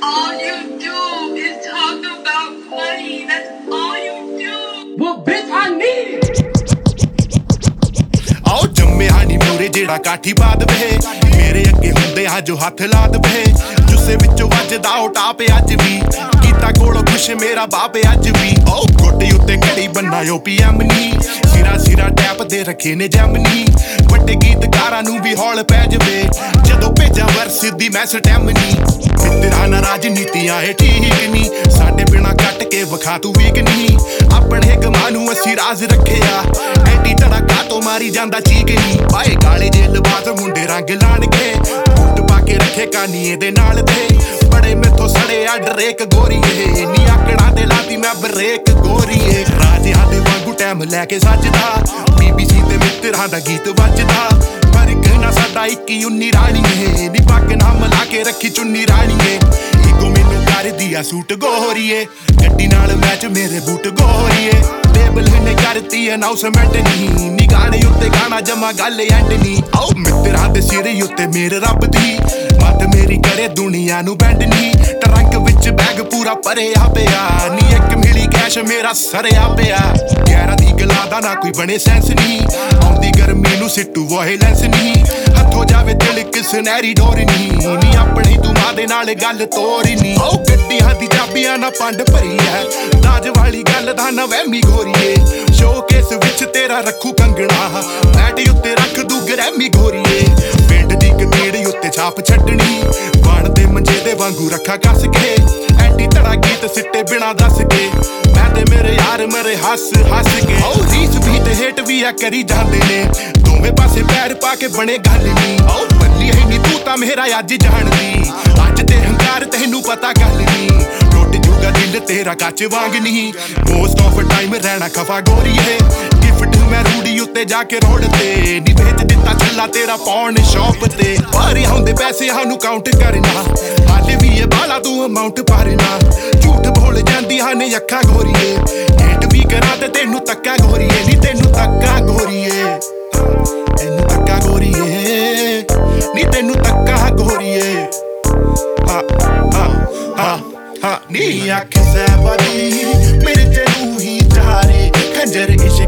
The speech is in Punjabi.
all you do is talk about money. That's all you do. Well, bitch, I need it. ਆਓ ਜੰਮਿਆ ਨੀ ਮੂਰੇ ਜਿਹੜਾ ਕਾਠੀ ਬਾਦ ਵੇ ਮੇਰੇ ਅੱਗੇ ਹੁੰਦੇ ਆ ਜੋ ਹੱਥ ਲਾ ਦਵੇ ਜੁੱਸੇ ਵਿੱਚੋਂ ਵੱਜਦਾ ਉਹ ਟਾਪ ਅੱਜ ਵੀ ਕੀਤਾ ਕੋਲੋਂ ਖੁਸ਼ ਮੇਰਾ ਬਾਪ ਅੱਜ ਵੀ ਓ ਗੋਡੇ ਉੱਤੇ ਘੜੀ ਬੰਨਾ ਓ ਪੀਐਮ ਨੀ ਸਿਰਾ ਸਿਰਾ ਟੈਪ ਦੇ ਰੱਖੇ ਨੇ ਜੈਮਨੀ ਵੱਡੇ ਗੀਤਕਾਰਾਂ ਨੂੰ ਵੀ ਹੌਲ ਪੈ ਜਵੇ ਜਦੋਂ ਭੇਜਾਂ ਵਰਸ ਦੀ ਮੈਂ ਸਟੈਮ ਨੀ ਮਿੱਤਰਾਂ ਨਾਲ ਰਾਜਨੀਤੀਆਂ ਇਹ ਠੀਕ ਨੀ ਸਾਡੇ ਬਿਨਾ ਕੱਟ ਕੇ ਵਿਖਾ ਤੂੰ ਵੀਕ ਨੀ ਆਪਣੇ ਗਮਾਂ ਨੂੰ ਅਸੀਂ ਰਾਜ਼ ਰੱਖਿਆ ਐਡੀ ਧੜਕਾ ਤੋਂ ਮਾਰੀ ਜਾਂਦਾ ਚੀਕ ਨੀ ਪਾਏ ਕਾਲੇ ਜੇ ਲਿਬਾਸ ਮੁੰਡੇ ਰੰਗ ਲਾਣਗੇ ਬੂਟ ਪਾ ਕੇ ਰੱਖੇ ਕਾਨੀਏ ਦੇ ਨਾਲ ਦੇ ਬੜੇ ਮੈਥੋਂ ਸੜੇ ਆ ਡਰੇਕ ਗੋਰੀਏ ਨੀ ਆਕੜਾਂ ਤੇ ਲਾਤੀ ਮੈਂ ਬਰੇਕ ਗੋਰੀਏ ਰਾਜਿਆਂ ਦੇ ਵਾਂਗੂ ਟਾਈਮ ਲੈ ਕੇ ਸੱਜਦਾ BBC ਤੇ ਮਿੱਤਰਾਂ ਦਾ ਗੀਤ ਵੱਜਦਾ ਪਰ ਕਹਿਣਾ ਸਾਡਾ 21 ਰਾਣੀਏ ਨੀ ਪੱਗ ਨਾ ਮਿਲਾ ਕੇ ਰੱਖੀ ਚੁੰਨੀ ਰਾਣੀਏ ਈਗੋ ਮੈਨੂੰ ਕਰਦੀ ਆ ਸੂਟ ਗੋਰੀਏ ਗੱਡੀ ਨਾਲ ਮੈਚ ਮੇਰੇ ਬੂਟ ਗੋਰੀਏ ਲੇਬਲ ਨੇ ਕਰਤੀ ਅਨਾਉਂਸਮੈਂਟ ਨਹੀਂ ਨੀ ਗਾਣੇ ਉੱਤੇ ਗਾਣਾ ਜਮਾ ਗੱਲ ਐਂਡ ਨਹੀਂ ਆਓ ਮਿੱਤਰਾਂ ਦੇ ਸਿਰ ਉੱਤੇ ਮੇਰੇ ਰੱਬ ਦੀ ਮੱਤ ਮੇਰੀ ਕਰੇ ਦੁਨੀਆ ਨੂੰ ਬੈਂਡ ਨਹੀਂ ਟਰੰਕ ਵਿੱਚ ਬੈਗ ਪੂਰਾ ਭਰਿਆ ਪਿਆ ਨੀ ਇੱਕ ਮਿਲੀ ਕੈਸ਼ ਮੇਰਾ ਸਰਿਆ ਪਿਆ 11 ਦੀ ਗਲਾ ਦਾ ਨਾ ਕੋਈ ਬਣੇ ਸੈਂਸ ਨਹੀਂ ਆਉਂਦੀ ਗਰਮੀ ਨੂੰ ਸਿੱਟੂ ਵਾਇਲੈਂਸ ਨਹੀਂ ਹੱਥੋਂ ਜਾਵੇ ਦਿਲ ਇੱਕ ਸੁਨਹਿਰੀ ਡੋਰ ਨਹੀਂ ਨੀ ਆਪਣੀ ਤੂੰ ਮਾਂ ਦੇ ਨਾਲ ਗੱਲ ਤੋਰੀ ਨਹੀਂ ਓ ਗੱਡੀਆਂ ਦੀ ਚਾਬੀਆਂ ਨਾ ਪੰਡ ਭਰੀ ਹੈ ਦਾਜ ਵਾਲੀ ਗੱਲ ਦਾ ਨਾ ਵਹਿਮੀ ਗੋਰੀਏ ਸ਼ੋਕੇਸ ਵਿੱਚ ਤੇਰਾ ਰੱਖੂ ਕੰਗਣਾ ਮੈਟ ਉੱਤੇ ਰੱਖ ਦੂ ਗਰੈਮੀ ਗੋਰੀਏ ਪਿੰਡ ਦੀ ਕਤੀੜੀ ਉੱਤੇ ਛਾਪ ਛੱਡਣੀ ਬਣ ਦੇ ਮੰਜੇ ਦੇ ਵਾਂਗੂ ਰੱਖਾ ਕੱਸ ਕੇ ਐਡੀ ਧੜਾ ਗੀਤ ਸਿੱਟੇ ਬਿਨਾ ਦੱਸ ਕੇ ਮੈਂ ਤੇ ਮੇਰੇ ਯਾਰ ਮਰੇ ਹੱਸ ਹੱਸ ਕੇ ਓ ਰੀਸ ਵੀ ਤੇ ਹੇਟ ਵੀ ਆ ਕਰੀ ਜਾਂਦੇ ਨੇ ਦੋਵੇਂ ਪਾਸੇ ਪੈਰ ਪਾ ਕੇ ਬਣੇ ਗੱਲ ਨਹੀਂ ਓ ਬੱਲੀ ਹੈ ਨੀ ਤੂੰ ਤਾਂ ਮੇਰਾ ਅੱਜ ਜਾਣਦੀ ਅੱਜ ਤੇ ਹੰਕਾਰ ਤੈਨੂੰ ਪਤਾ ਗੱਲ ਨਹੀਂ ਟੁੱਟ ਜੂਗਾ ਦਿਲ ਤੇਰਾ ਕੱਚ ਵਾਂਗ ਨਹੀਂ ਮੋਸਟ ਆਫ ਟਾਈਮ ਰਹਿਣਾ ਖਫਾ ਗੋਰੀਏ ਗਿਫਟ ਮੈਂ ਰੂੜੀ ਉੱਤੇ ਜਾ ਕੇ ਰੋਡ ਤੇ ਨੀ ਵੇਚ ਦਿੱਤਾ ਛੱਲਾ ਤੇਰਾ ਪਾਉਣ ਸ਼ੌਪ ਤੇ ਬਾਹਰ ਆਉਂਦੇ ਪੈਸੇ ਸਾਨੂੰ ਕਾਊਂਟ ਕਰਨਾ ਹਾਲੇ ਵੀ ਇਹ ਬਾਲਾ ਤੂੰ ਅਮਾਉਂਟ ਭਰਨਾ ਝੂਠ ਬੋਲ ਜਾਂਦੀਆਂ ਨੇ ਅੱਖਾਂ ਗੋਰੀਏ ਹੇਟ ਵੀ ਕਰਾਂ ਤੇ ਤੈਨੂੰ ਤੱਕਾ ਗੋਰੀਏ ਨੀ ਤੈਨੂੰ ਤੱਕਾ ਗੋਰੀਏ ਤੈਨੂੰ ਤੱਕਾ ਗੋਰੀਏ ਨੀ ਤੈਨੂੰ ਤੱਕਾ ਗੋਰੀਏ ਹਾ ਹਾ ਹਾ ਹਾ ਨੀ ਅੱਖ ਸੈਬਦੀ ਮੇਰੇ ਤੇ ਨੂੰ ਹੀ ਚਾਰੇ ਖੰਜਰ ਇਸ਼ਕ